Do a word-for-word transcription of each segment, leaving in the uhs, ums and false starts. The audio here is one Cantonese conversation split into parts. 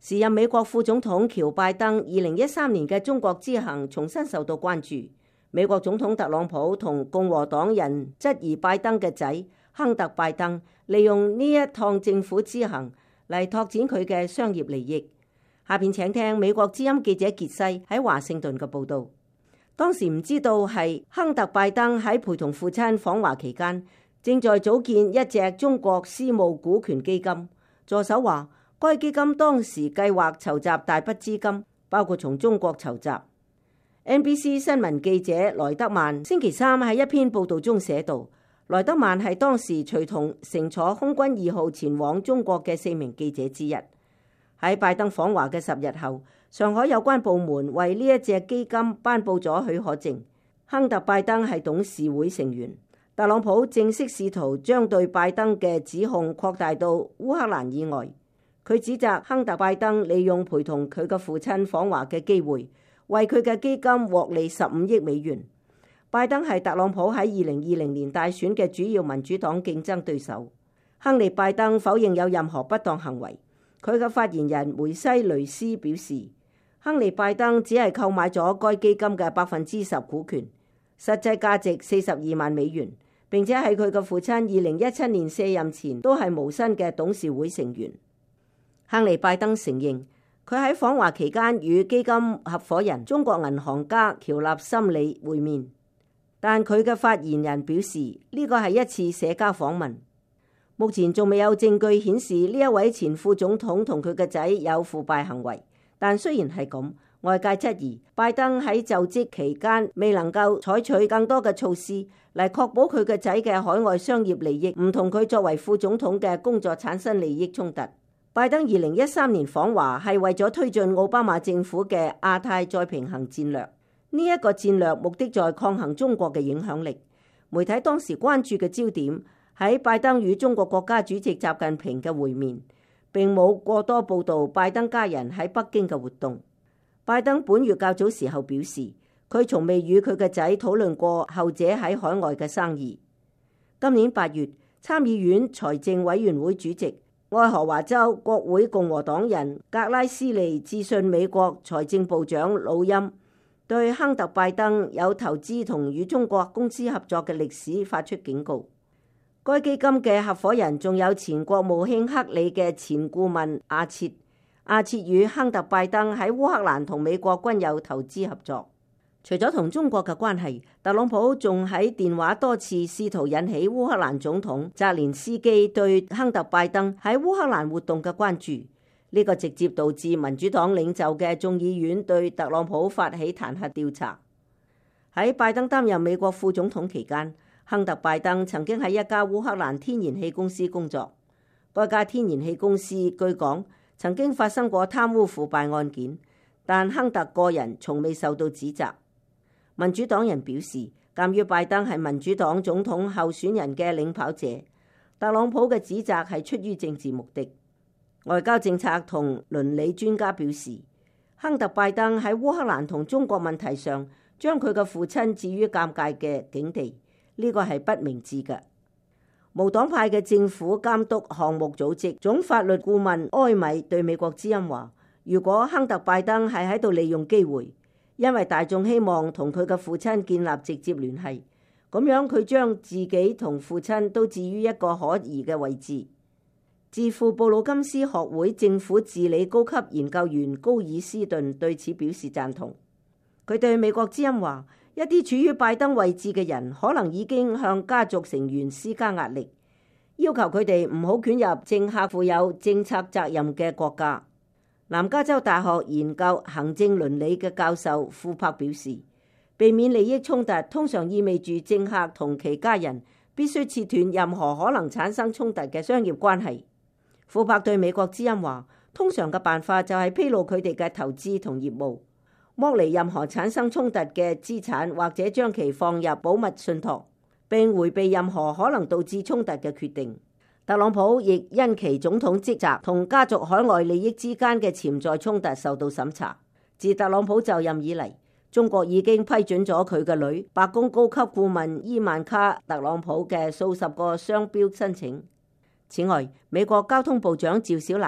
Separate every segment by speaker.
Speaker 1: 時任美國副總統喬拜登二零一三年嘅中國之行重新受到關注。美國總統特朗普同共和黨人質疑拜登嘅仔亨特拜登利用呢一趟政府之行嚟拓展佢嘅商業利益。下邊請聽美國之音記者傑西喺華盛頓嘅報導。當時唔知道係亨特拜登喺陪同父親訪華期間，正在組建一隻中國私募股權基金。助手話，該基金當時計劃籌集大筆資金，包括從中國籌集。N B C 新聞記者萊德曼星期三喺一篇報導中寫道，萊德曼係當時隨同乘坐空軍二號前往中國嘅四名記者之一。喺拜登訪華嘅十日後，上海有關部門為呢一隻基金頒布咗許可證。亨特拜登係董事會成員。特朗普正式試圖將對拜登嘅指控擴大到烏克蘭以外。佢指責亨特拜登利用陪同佢嘅父親訪華嘅機會，為佢嘅基金獲利十五億美元。拜登係特朗普喺二零二零年大選嘅主要民主黨競爭對手。亨利拜登否認有任何不當行為。佢嘅發言人梅西雷斯表示，亨利拜登只係購買咗該基金嘅百分之十股權，實際價值四十二萬美元。並且係佢嘅父親二零一七年卸任前都係無薪嘅董事會成員。亨利拜登承認，佢喺訪華期間與基金合夥人中國銀行家喬納森理會面，但佢嘅發言人表示呢個係一次社交訪問。目前仲未有證據顯示呢一位前副總統同佢嘅仔有腐敗行為，但雖然係咁，外界質疑拜登喺就職期間未能夠採取更多嘅措施嚟確保佢嘅仔嘅海外商業利益唔同佢作為副總統嘅工作產生利益衝突。拜登二零一三年訪華係為咗推進奧巴馬政府嘅亞太再平衡戰略，呢一個戰略目的在抗衡中國嘅影響力。媒體當時關注嘅焦點喺拜登與中國國家主席習近平嘅會面，並冇過多報導拜登家人喺北京嘅活動。拜登本月較早時候表示，佢從未與佢嘅仔討論過後者喺海外嘅生意。今年八月，參議院財政委員會主席愛荷華州國會共和黨人格拉斯利致信美國財政部長魯欽，對亨特拜登有投資同與中國公司合作嘅歷史發出警告。該基金嘅合夥人仲有前國務卿克里嘅前顧問阿切。阿切與亨特拜登喺烏克蘭同美國均有投資合作。除咗同中國嘅關係，特朗普仲喺電話多次試圖引起烏克蘭總統澤連斯基對亨特拜登喺烏克蘭活動嘅關注。呢個直接導致民主黨領袖嘅眾議院對特朗普發起彈劾調查。喺拜登擔任美國副總統期間，亨特拜登曾經喺一家烏克蘭天然氣公司工作。該家天然氣公司據講曾經發生過貪污腐敗案件，但亨特個人從未受到指責。民主黨人表示，鑑於拜登係民主黨總統候選人嘅領跑者，特朗普嘅指責係出於政治目的。外交政策同倫理專家表示，亨特拜登喺烏克蘭同中國問題上將佢嘅父親置於尷尬嘅境地，呢個係不明智嘅。無黨派嘅政府監督項目組織總法律顧問埃米對美國之音話，如果亨特拜登係喺度利用機會，因為大眾希望同佢嘅父親建立直接聯繫，咁樣佢將自己同父親都置於一個可疑嘅位置。智庫布魯金斯學會政府治理高級研究員高爾斯頓對此表示贊同。佢對美國之音話，一啲處於拜登位置嘅人可能已經向家族成員施加壓力，要求佢哋唔好捲入政客負有政策責任嘅國家。南加州大學研究行政倫理嘅教授庫珀表示，避免利益衝突通常意味住政客同其家人必須切斷任何可能產生衝突嘅商業關係。庫珀對美國之音話，通常嘅辦法就係披露佢哋嘅投資同業務，剝離任何產生衝突嘅資產，或者將其放入保密信託，並迴避任何可能導致衝突嘅決定。特朗普亦因其總統職責同家族海外利益之間嘅潛在衝突受到審查。自特朗普就任以嚟，中國已經批准咗佢嘅女白宮高級顧問伊萬卡特朗普嘅數十個商標申請。此外，美國交通部長趙小蘭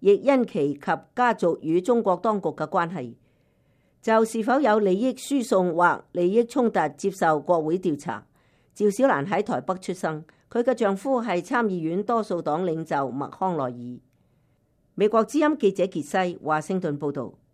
Speaker 1: 亦因其及家族與中國當局嘅關係，就是否有利益輸送或利益衝突接受國會調查。趙小蘭喺台北出生，佢嘅丈夫係參議院多數黨領袖麥康奈爾。美國之音記者傑西華盛頓報道。